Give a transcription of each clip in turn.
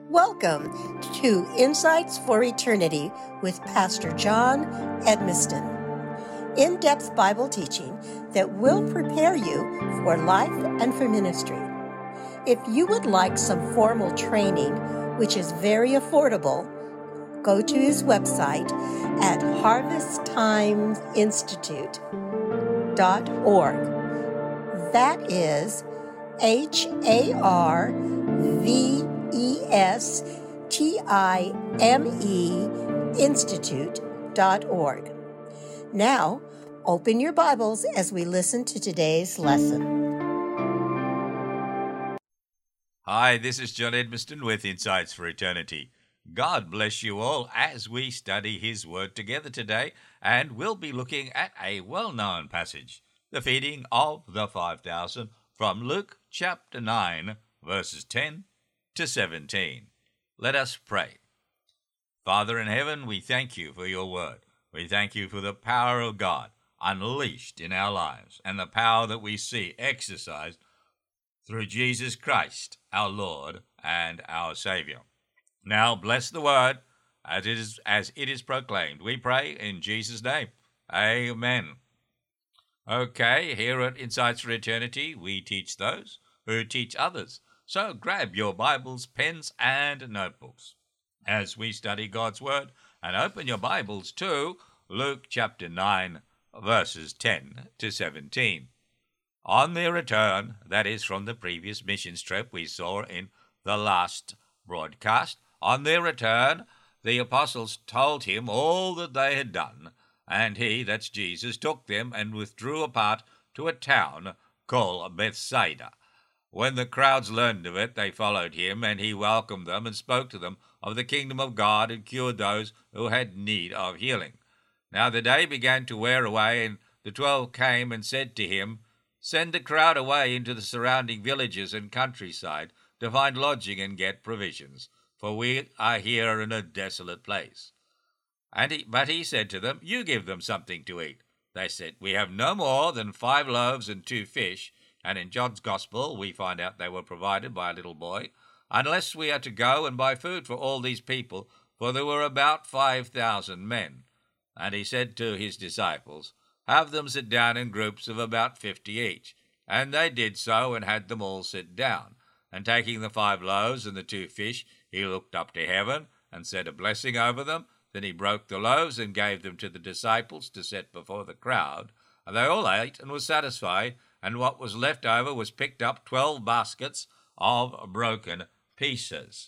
Welcome to Insights for Eternity with Pastor John Edmiston. In-depth Bible teaching that will prepare you for life and for ministry. If you would like some formal training, which is very affordable, go to his website at harvesttimesinstitute.org. That is HARVESTIME Institute.org. Now, open your Bibles as we listen to today's lesson. Hi, this is John Edmiston with Insights for Eternity. God bless you all as we study His Word together today, and we'll be looking at a well-known passage, the feeding of the 5,000 from Luke chapter 9, verses 10 to 17. Let us pray. Father in heaven, we thank you for your Word. We thank you for the power of God unleashed in our lives and the power that we see exercised through Jesus Christ, our Lord and our Savior. Now bless the Word as it is proclaimed. We pray in Jesus' name. Amen. Okay, here at Insights for Eternity, we teach those who teach others. So grab your Bibles, pens, and notebooks as we study God's Word, and open your Bibles to Luke chapter 9, verses 10 to 17. On their return, that is from the previous missions trip we saw in the last broadcast, on their return, the apostles told him all that they had done, and he, that's Jesus, took them and withdrew apart to a town called Bethsaida. When the crowds learned of it, they followed him, and he welcomed them and spoke to them of the kingdom of God and cured those who had need of healing. Now the day began to wear away, and the 12 came and said to him, "Send the crowd away into the surrounding villages and countryside to find lodging and get provisions, for we are here in a desolate place." But he said to them, "You give them something to eat." They said, "We have no more than 5 loaves and 2 fish, and in John's Gospel we find out they were provided by a little boy, unless we are to go and buy food for all these people, for there were about 5,000 men. And he said to his disciples, "Have them sit down in groups of about 50 each." And they did so and had them all sit down. And taking the 5 loaves and the 2 fish, he looked up to heaven and said a blessing over them. Then he broke the loaves and gave them to the disciples to set before the crowd. And they all ate and were satisfied, and what was left over was picked up 12 baskets of broken pieces.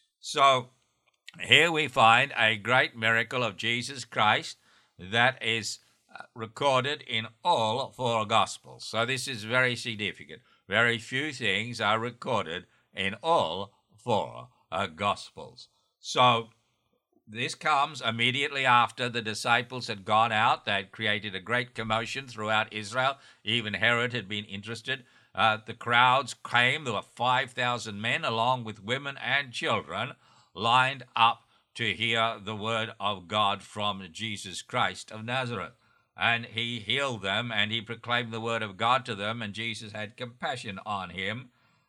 So here we find a great miracle of Jesus Christ that is recorded in all 4 Gospels. So this is very significant. Very few things are recorded in all 4 Gospels. So this comes immediately after the disciples had gone out. They had created a great commotion throughout Israel. Even Herod had been interested. The crowds came. There were 5,000 men, along with women and children, lined up to hear the word of God from Jesus Christ of Nazareth. And he healed them, and he proclaimed the word of God to them, and Jesus had compassion on him.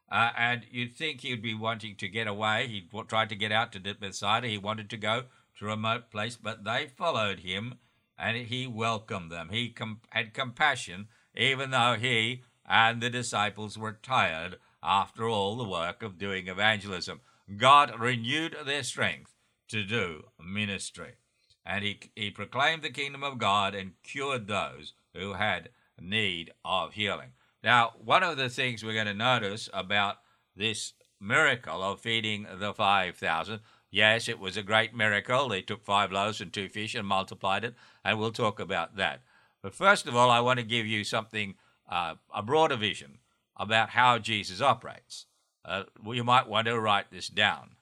And you'd think he'd be wanting to get away. He tried to get out to Bethsaida. He wanted to go to a remote place, but they followed him, and he welcomed them. He had compassion, even though he and the disciples were tired after all the work of doing evangelism. God renewed their strength to do ministry, and he proclaimed the kingdom of God and cured those who had need of healing. Now, one of the things we're going to notice about this miracle of feeding the 5,000, yes, it was a great miracle. They took 5 loaves and 2 fish and multiplied it, and we'll talk about that. But first of all, I want to give you something, a broader vision about how Jesus operates. You might want to write this down.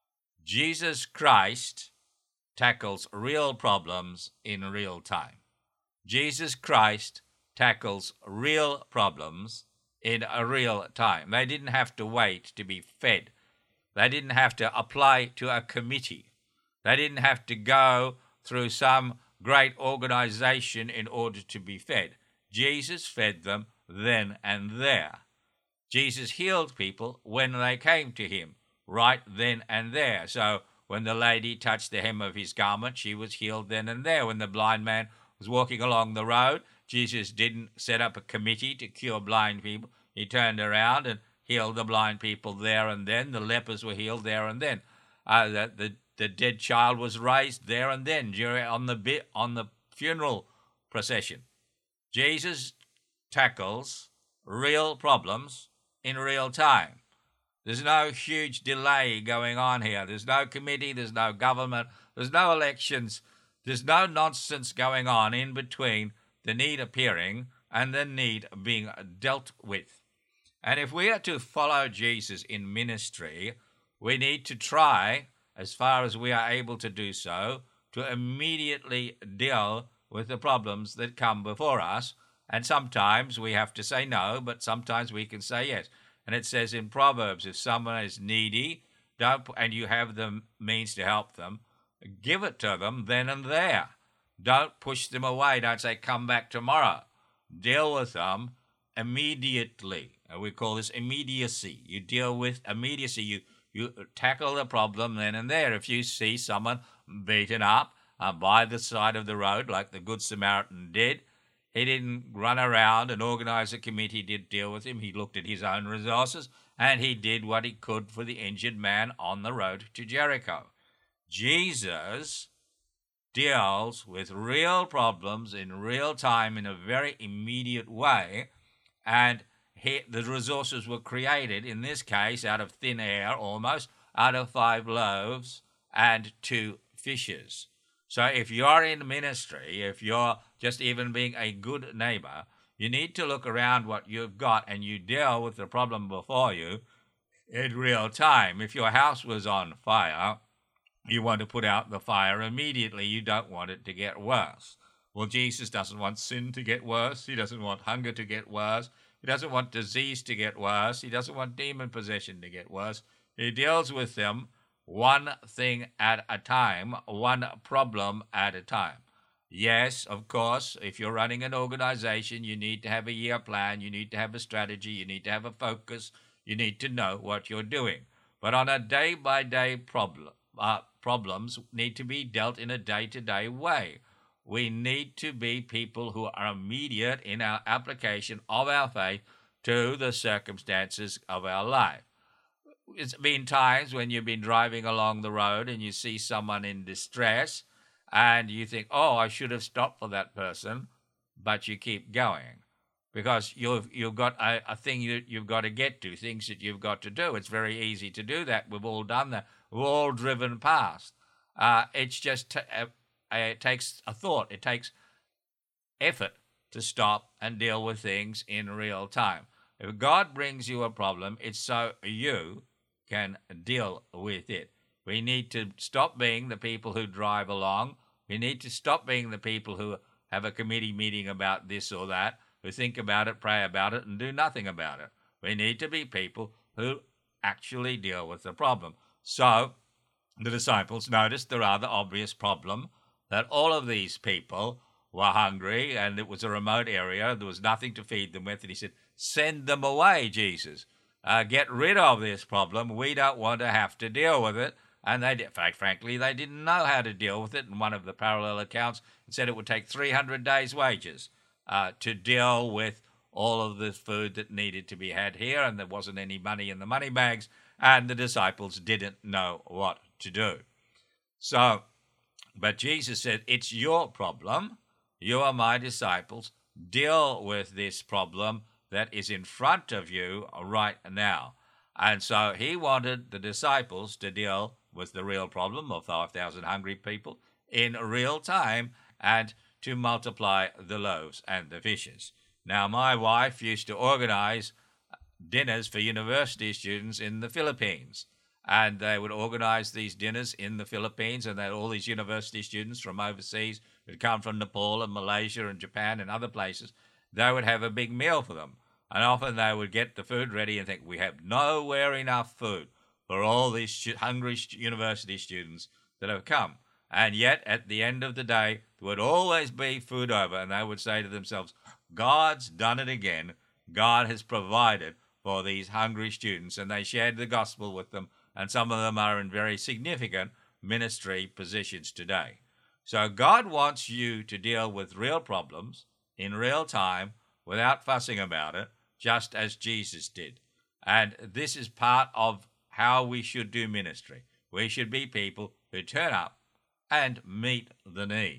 Jesus Christ tackles real problems in real time. Jesus Christ tackles real problems in a real time. They didn't have to wait to be fed. They didn't have to apply to a committee. They didn't have to go through some great organization in order to be fed. Jesus fed them then and there. Jesus healed people when they came to him right then and there. So when the lady touched the hem of his garment, she was healed then and there. When the blind man was walking along the road, Jesus didn't set up a committee to cure blind people. He turned around and healed the blind people there and then. The lepers were healed there and then. The dead child was raised there and then on the funeral procession. Jesus tackles real problems in real time. There's no huge delay going on here. There's no committee, there's no government, there's no elections, there's no nonsense going on in between the need appearing and the need being dealt with. And if we are to follow Jesus in ministry, we need to try, as far as we are able to do so, to immediately deal with the problems that come before us. And sometimes we have to say no, but sometimes we can say yes. And it says in Proverbs, if someone is needy and you have the means to help them, give it to them then and there. Don't push them away. Don't say, come back tomorrow. Deal with them immediately. We call this immediacy. You deal with immediacy. You tackle the problem then and there. If you see someone beaten up by the side of the road, like the Good Samaritan did, he didn't run around and organize a committee to deal with him. He looked at his own resources and he did what he could for the injured man on the road to Jericho. Jesus deals with real problems in real time in a very immediate way, and the resources were created, in this case, out of thin air almost, out of 5 loaves and 2 fishes. So if you're in ministry, if you're just even being a good neighbor, you need to look around what you've got and you deal with the problem before you in real time. If your house was on fire, you want to put out the fire immediately. You don't want it to get worse. Well, Jesus doesn't want sin to get worse. He doesn't want hunger to get worse. He doesn't want disease to get worse. He doesn't want demon possession to get worse. He deals with them one thing at a time, one problem at a time. Yes, of course, if you're running an organization, you need to have a year plan, you need to have a strategy, you need to have a focus, you need to know what you're doing. But on a day-by-day problems need to be dealt in a day-to-day way. We need to be people who are immediate in our application of our faith to the circumstances of our life. It's been times when you've been driving along the road and you see someone in distress and you think, oh, I should have stopped for that person, but you keep going because you've got a thing you've got to get to, things that you've got to do. It's very easy to do that. We've all done that. We've all driven past. It's just it takes a thought. It takes effort to stop and deal with things in real time. If God brings you a problem, it's so you can deal with it. We need to stop being the people who drive along. We need to stop being the people who have a committee meeting about this or that, who think about it, pray about it, and do nothing about it. We need to be people who actually deal with the problem. So the disciples noticed the rather obvious problem that all of these people were hungry and it was a remote area. There was nothing to feed them with. And he said, send them away, Jesus. Get rid of this problem. We don't want to have to deal with it. And frankly, they didn't know how to deal with it. In one of the parallel accounts, it said it would take 300 days' wages to deal with all of the food that needed to be had here, and there wasn't any money in the money bags, and the disciples didn't know what to do. So, but Jesus said, it's your problem. You are my disciples. Deal with this problem that is in front of you right now. And so he wanted the disciples to deal with the real problem of 5,000 hungry people in real time and to multiply the loaves and the fishes. Now, my wife used to organize dinners for university students in the Philippines. And they would organize these dinners in the Philippines, and they had all these university students from overseas who'd come from Nepal and Malaysia and Japan and other places. They would have a big meal for them. And often they would get the food ready and think, we have nowhere enough food for all these hungry university students that have come. And yet, at the end of the day, there would always be food over, and they would say to themselves, God's done it again. God has provided for these hungry students. And they shared the gospel with them, and some of them are in very significant ministry positions today. So God wants you to deal with real problems in real time without fussing about it, just as Jesus did. And this is part of how we should do ministry. We should be people who turn up and meet the need.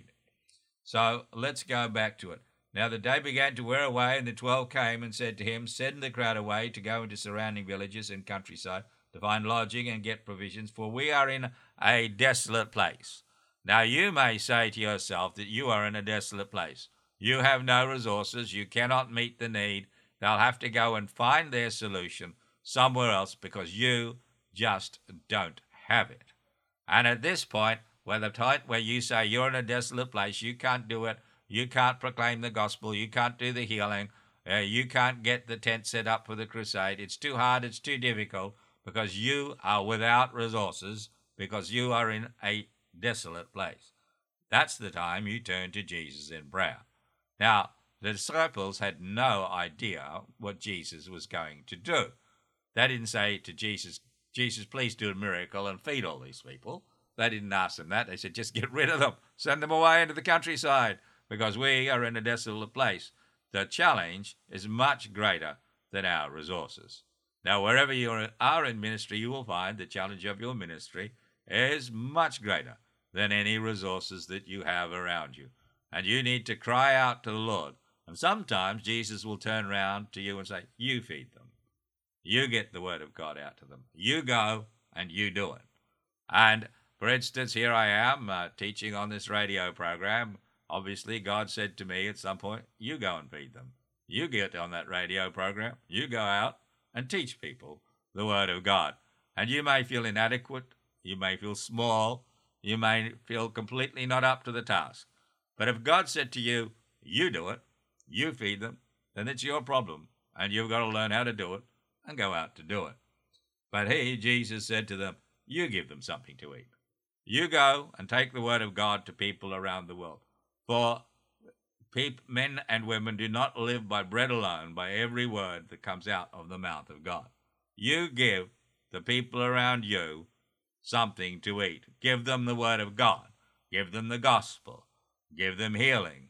So let's go back to it. Now the day began to wear away, and the 12 came and said to him, send the crowd away to go into surrounding villages and countryside to find lodging and get provisions, for we are in a desolate place. Now you may say to yourself that you are in a desolate place. You have no resources. You cannot meet the need. They'll have to go and find their solution somewhere else because you just don't have it. And at this point, the point where you say you're in a desolate place, you can't do it, you can't proclaim the gospel, you can't do the healing, you can't get the tent set up for the crusade, it's too hard, it's too difficult, because you are without resources, because you are in a desolate place. That's the time you turn to Jesus in prayer. Now, the disciples had no idea what Jesus was going to do. They didn't say to Jesus, Jesus, please do a miracle and feed all these people. They didn't ask them that. They said, just get rid of them. Send them away into the countryside because we are in a desolate place. The challenge is much greater than our resources. Now, wherever you are in ministry, you will find the challenge of your ministry is much greater than any resources that you have around you. And you need to cry out to the Lord. And sometimes Jesus will turn around to you and say, you feed them. You get the word of God out to them. You go and you do it. And for instance, here I am teaching on this radio program. Obviously, God said to me at some point, you go and feed them. You get on that radio program. You go out and teach people the word of God. And you may feel inadequate. You may feel small. You may feel completely not up to the task. But if God said to you, you do it, you feed them, then it's your problem. And you've got to learn how to do it and go out to do it. But Jesus said to them, you give them something to eat. You go and take the word of God to people around the world. For men and women do not live by bread alone, by every word that comes out of the mouth of God. You give the people around you something to eat. Give them the word of God. Give them the gospel. Give them healing.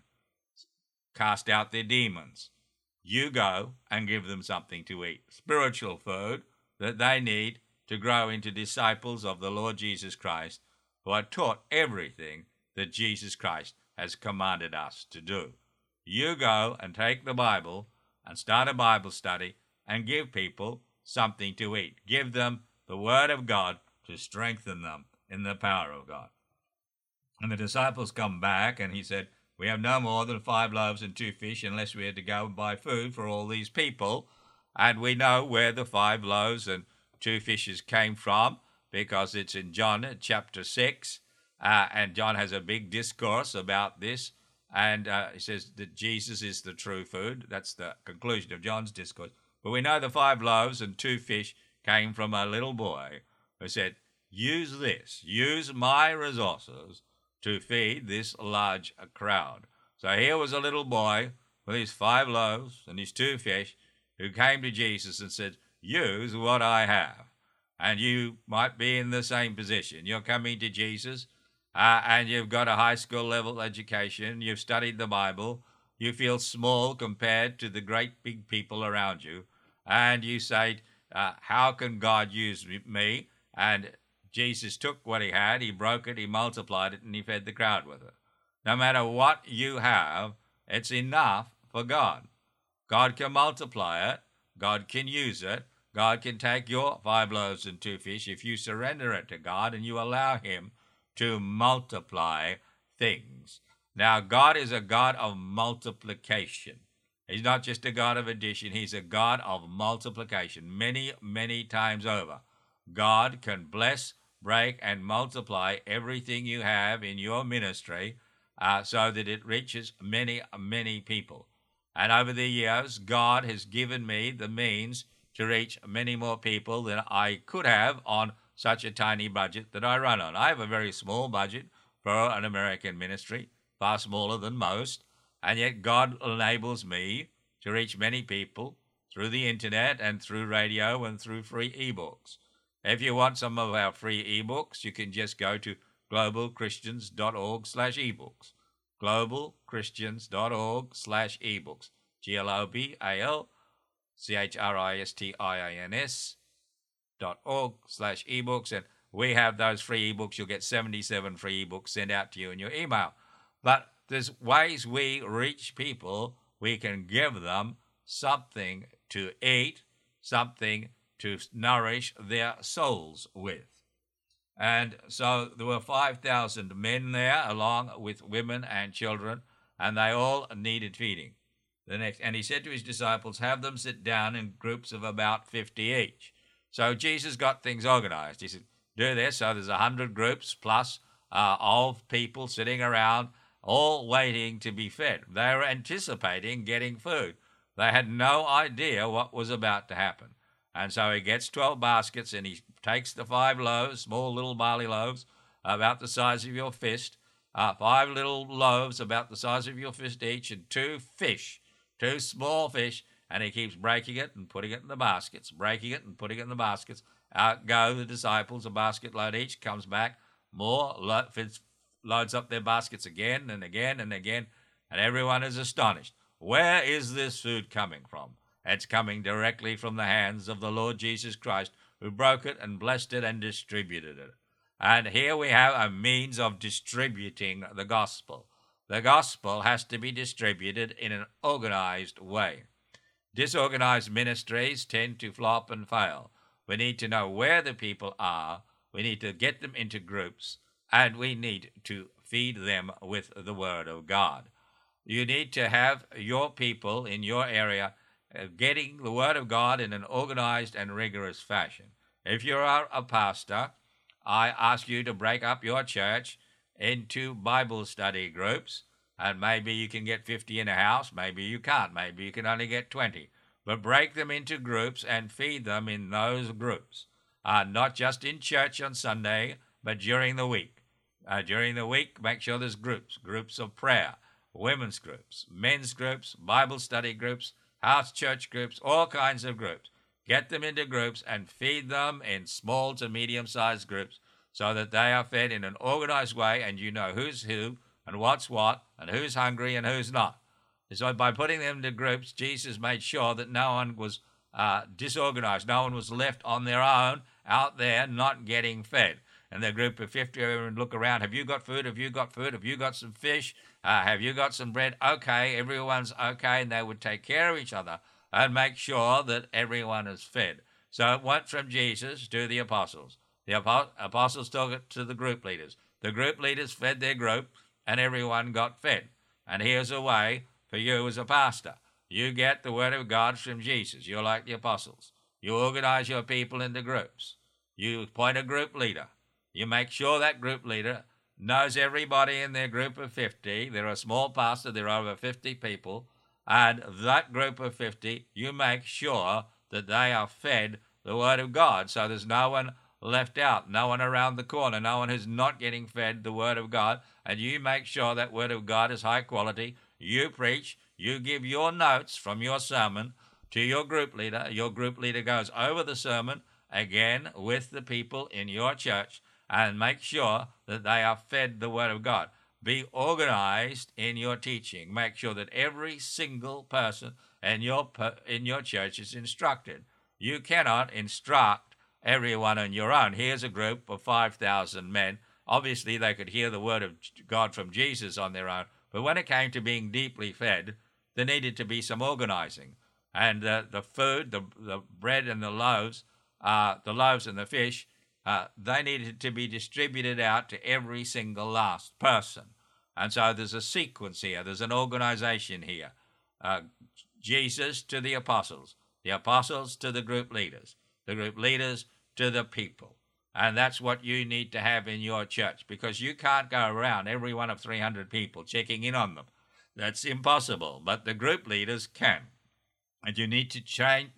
Cast out their demons. You go and give them something to eat. Spiritual food that they need to grow into disciples of the Lord Jesus Christ, who are taught everything that Jesus Christ has commanded us to do. You go and take the Bible and start a Bible study and give people something to eat. Give them the Word of God to strengthen them in the power of God. And the disciples come back and he said, we have no more than 5 loaves and 2 fish unless we had to go and buy food for all these people. And we know where the 5 loaves and 2 fishes came from because it's in John chapter 6. And John has a big discourse about this. And he says that Jesus is the true food. That's the conclusion of John's discourse. But we know the 5 loaves and 2 fish came from a little boy who said, use this, use my resources to feed this large crowd. So here was a little boy with his 5 loaves and his 2 fish who came to Jesus and said, use what I have. And you might be in the same position. You're coming to Jesus and you've got a high school level education. You've studied the Bible. You feel small compared to the great big people around you. And you say, how can God use me? And Jesus took what he had, he broke it, he multiplied it, and he fed the crowd with it. No matter what you have, it's enough for God. God can multiply it. God can use it. God can take your 5 loaves and 2 fish if you surrender it to God and you allow him to multiply things. Now, God is a God of multiplication. He's not just a God of addition. He's a God of multiplication many, many times over. God can bless, break, and multiply everything you have in your ministry so that it reaches many, many people. And over the years, God has given me the means to reach many more people than I could have on such a tiny budget that I run on. I have a very small budget for an American ministry, far smaller than most, and yet God enables me to reach many people through the internet and through radio and through free ebooks. If you want some of our free ebooks, you can just go to globalchristians.org/ebooks. globalchristians.org/ebooks. globalchristians.org/ebooks. And we have those free ebooks. You'll get 77 free ebooks sent out to you in your email. But there's ways we reach people. We can give them something to eat, something to nourish their souls with. And so there were 5,000 men there, along with women and children, and they all needed feeding. And he said to his disciples, have them sit down in groups of about 50 each. So Jesus got things organized. He said, do this. So there's 100 groups plus of people sitting around, all waiting to be fed. They were anticipating getting food. They had no idea what was about to happen. And so he gets 12 baskets, and he takes the 5 loaves, small little barley loaves, about the size of your fist, 5 little loaves about the size of your fist each, and 2 fish, 2 small fish, and he keeps breaking it and putting it in the baskets, breaking it and putting it in the baskets. Out go the disciples, a basket load each, comes back, more, loads up their baskets again and again and again, and everyone is astonished. Where is this food coming from? It's coming directly from the hands of the Lord Jesus Christ, who broke it and blessed it and distributed it. And here we have a means of distributing the gospel. The gospel has to be distributed in an organized way. Disorganized ministries tend to flop and fail. We need to know where the people are. We need to get them into groups, and we need to feed them with the Word of God. You need to have your people in your area getting the Word of God in an organized and rigorous fashion. If you are a pastor, I ask you to break up your church into Bible study groups, and maybe you can get 50 in a house, maybe you can't, maybe you can only get 20. But break them into groups and feed them in those groups, not just in church on Sunday, but during the week. During the week, make sure there's groups of prayer, women's groups, men's groups, Bible study groups, house church groups, all kinds of groups. Get them into groups and feed them in small to medium-sized groups so that they are fed in an organized way, and you know who's who and what's what and who's hungry and who's not. So by putting them into groups, Jesus made sure that no one was disorganized. No one was left on their own out there not getting fed. And the group of 50 would look around. Have you got food? Have you got food? Have you got some fish? Have you got some bread? Okay, everyone's okay. And they would take care of each other and make sure that everyone is fed. So it went from Jesus to the apostles. The apostles took it to the group leaders. The group leaders fed their group, and everyone got fed. And here's a way for you as a pastor. You get the Word of God from Jesus. You're like the apostles. You organize your people into groups. You appoint a group leader. You make sure that group leader knows everybody in their group of 50. They're a small pastor. There are over 50 people. And that group of 50, you make sure that they are fed the Word of God. So there's no one left out, no one around the corner, no one who's not getting fed the Word of God. And you make sure that Word of God is high quality. You preach. You give your notes from your sermon to your group leader. Your group leader goes over the sermon again with the people in your church and make sure that they are fed the Word of God. Be organized in your teaching. Make sure that every single person in your church is instructed. You cannot instruct everyone on your own. Here's a group of 5,000 men. Obviously, they could hear the Word of God from Jesus on their own. But when it came to being deeply fed, there needed to be some organizing. And the food, the bread and the loaves and the fish, they needed to be distributed out to every single last person. And so there's a sequence here. There's an organization here. Jesus to the apostles to the group leaders to the people. And that's what you need to have in your church, because you can't go around every one of 300 people checking in on them. That's impossible, but the group leaders can. And you need to change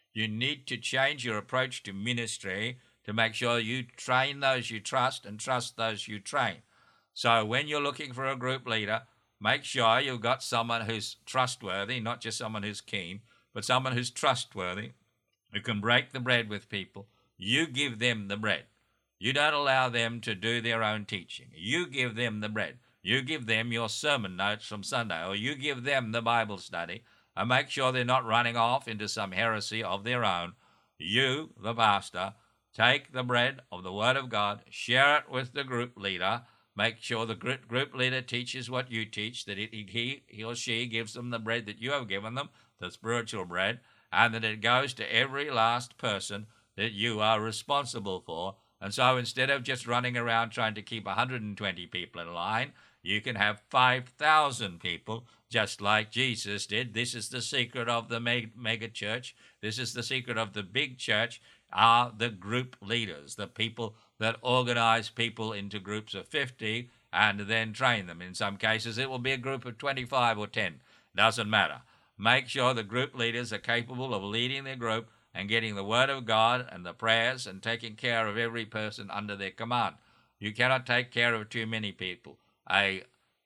your approach to ministry to make sure you train those you trust and trust those you train. So when you're looking for a group leader, make sure you've got someone who's trustworthy, not just someone who's keen, but someone who's trustworthy, who can break the bread with people, You give them the bread. You don't allow them to do their own teaching. You give them the bread. You give them your sermon notes from Sunday, or you give them the Bible study, and make sure they're not running off into some heresy of their own. You, the pastor, take the bread of the Word of God, share it with the group leader, make sure the group leader teaches what you teach, that he or she gives them the bread that you have given them, the spiritual bread, and that it goes to every last person that you are responsible for. And so instead of just running around trying to keep 120 people in line, you can have 5,000 people, just like Jesus did. This is the secret of the mega church. This is the secret of the big church, are the group leaders, the people that organize people into groups of 50 and then train them. In some cases, it will be a group of 25 or 10. Doesn't matter. Make sure the group leaders are capable of leading their group and getting the Word of God and the prayers and taking care of every person under their command. You cannot take care of too many people. A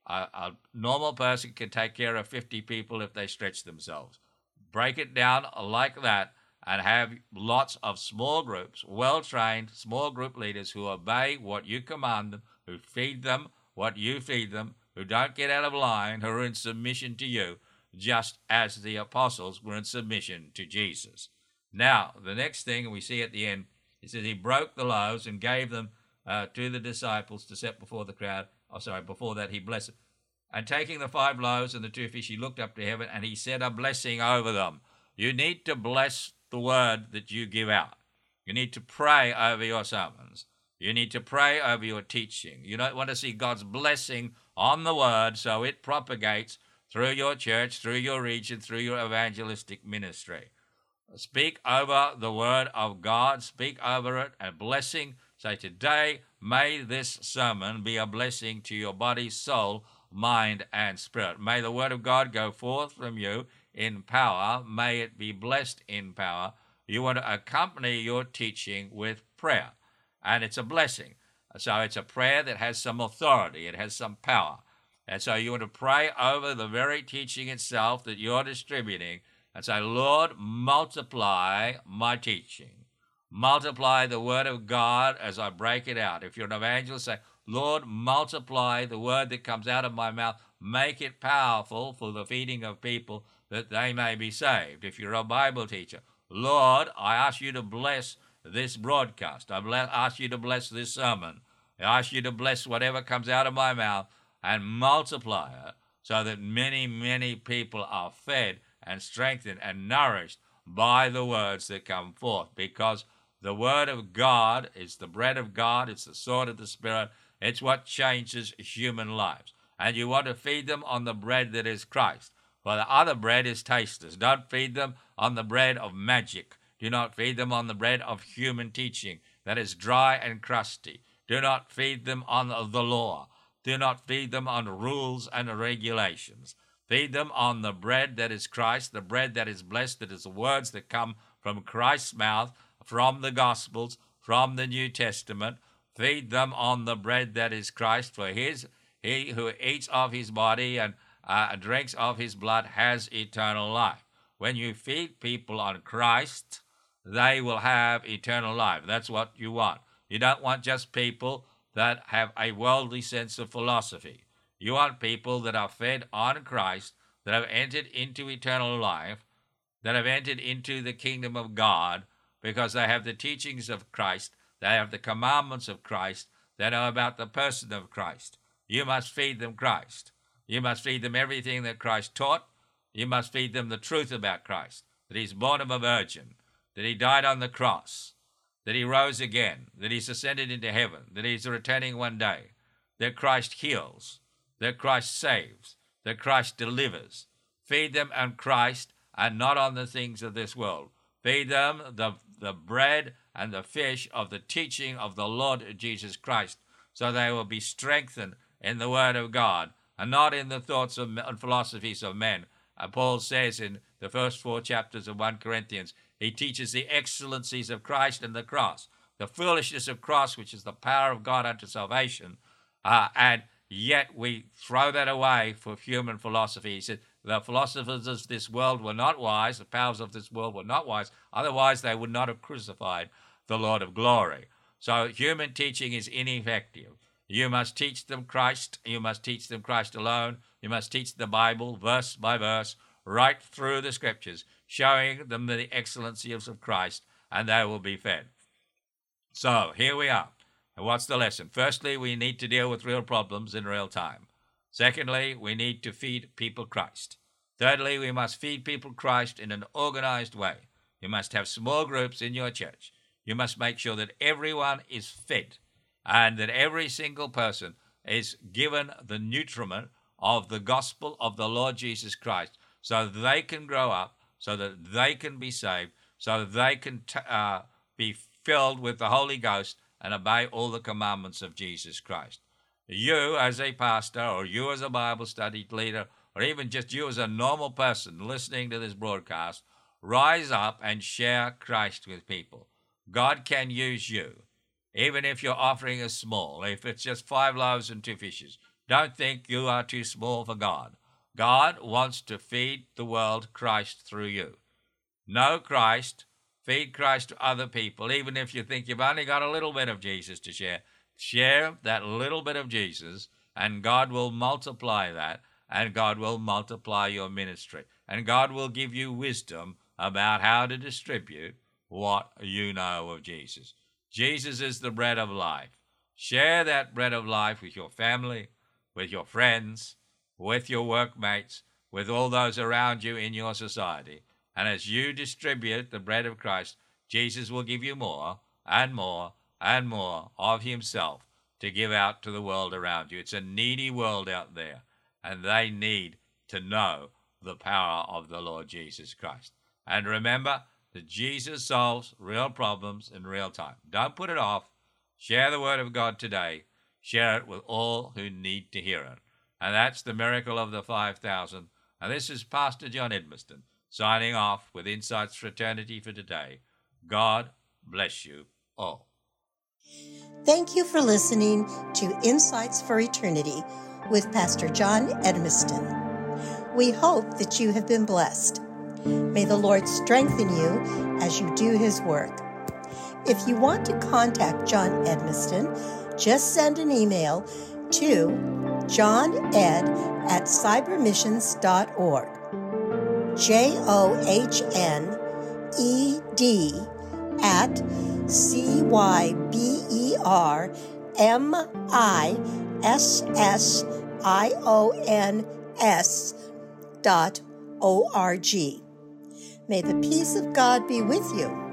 normal person can take care of 50 people if they stretch themselves. Break it down like that and have lots of small groups, well-trained small group leaders who obey what you command them, who feed them what you feed them, who don't get out of line, who are in submission to you, just as the apostles were in submission to Jesus. Now, the next thing we see at the end, it says he broke the loaves and gave them to the disciples to set before the crowd. Before that he blessed. And taking the 5 loaves and the 2 fish, he looked up to heaven and he said a blessing over them. You need to bless the word that you give out. You need to pray over your sermons. You need to pray over your teaching. You don't want to see God's blessing on the word so it propagates through your church, through your region, through your evangelistic ministry. Speak over the word of God. Speak over it, a blessing. Say, today, may this sermon be a blessing to your body, soul, mind, and spirit. May the word of God go forth from you in power. May it be blessed in power. You want to accompany your teaching with prayer, and it's a blessing. So it's a prayer that has some authority. It has some power. And so you want to pray over the very teaching itself that you're distributing and say, Lord, multiply my teaching. Multiply the word of God as I break it out. If you're an evangelist, say, Lord, multiply the word that comes out of my mouth. Make it powerful for the feeding of people that they may be saved. If you're a Bible teacher, Lord, I ask you to bless this broadcast. I ask you to bless this sermon. I ask you to bless whatever comes out of my mouth and multiply it so that many, many people are fed and strengthened and nourished by the words that come forth, because the word of God is the bread of God. It's the sword of the Spirit. It's what changes human lives. And you want to feed them on the bread that is Christ. For the other bread is tasteless. Don't feed them on the bread of magic. Do not feed them on the bread of human teaching that is dry and crusty. Do not feed them on the law. Do not feed them on rules and regulations. Feed them on the bread that is Christ, the bread that is blessed, that is the words that come from Christ's mouth, from the Gospels, from the New Testament. Feed them on the bread that is Christ, for he who eats of his body and drinks of his blood has eternal life. When you feed people on Christ, they will have eternal life. That's what you want. You don't want just people that have a worldly sense of philosophy. You want people that are fed on Christ, that have entered into eternal life, that have entered into the kingdom of God because they have the teachings of Christ, they have the commandments of Christ, they know about the person of Christ. You must feed them Christ. You must feed them everything that Christ taught. You must feed them the truth about Christ, that he's born of a virgin, that he died on the cross, that he rose again, that he's ascended into heaven, that he's returning one day, that Christ heals, that Christ saves, that Christ delivers. Feed them on Christ and not on the things of this world. Feed them the bread and the fish of the teaching of the Lord Jesus Christ, so they will be strengthened in the word of God and not in the thoughts and philosophies of men. Paul says in the first 4 chapters of 1 Corinthians, he teaches the excellencies of Christ and the cross, the foolishness of cross, which is the power of God unto salvation, and yet we throw that away for human philosophy. He said, the philosophers of this world were not wise, the powers of this world were not wise, otherwise they would not have crucified the Lord of glory. So human teaching is ineffective. You must teach them Christ. You must teach them Christ alone. You must teach the Bible verse by verse, right through the Scriptures, showing them the excellencies of Christ, and they will be fed. So here we are. And what's the lesson? Firstly, we need to deal with real problems in real time. Secondly, we need to feed people Christ. Thirdly, we must feed people Christ in an organized way. You must have small groups in your church. You must make sure that everyone is fed and that every single person is given the nutriment of the gospel of the Lord Jesus Christ so that they can grow up, so that they can be saved, so that they can be filled with the Holy Ghost and obey all the commandments of Jesus Christ. You as a pastor, or you as a Bible study leader, or even just you as a normal person listening to this broadcast, rise up and share Christ with people. God can use you, even if your offering is small, if it's just 5 loaves and 2 fishes. Don't think you are too small for God. God wants to feed the world Christ through you. Know Christ, feed Christ to other people, even if you think you've only got a little bit of Jesus to share. Share that little bit of Jesus, and God will multiply that, and God will multiply your ministry. And God will give you wisdom about how to distribute what you know of Jesus. Jesus is the bread of life. Share that bread of life with your family, with your friends, with your workmates, with all those around you in your society. And as you distribute the bread of Christ, Jesus will give you more and more and more of himself to give out to the world around you. It's a needy world out there, and they need to know the power of the Lord Jesus Christ. And remember that Jesus solves real problems in real time. Don't put it off. Share the word of God today. Share it with all who need to hear it. And that's the miracle of the 5,000. And this is Pastor John Edmiston signing off with Insights for Eternity for today. God bless you all. Thank you for listening to Insights for Eternity with Pastor John Edmiston. We hope that you have been blessed. May the Lord strengthen you as you do his work. If you want to contact John Edmiston, just send an email to johned@cybermissions.org. JOHNED@CYBERMISSIONS.org. May the peace of God be with you.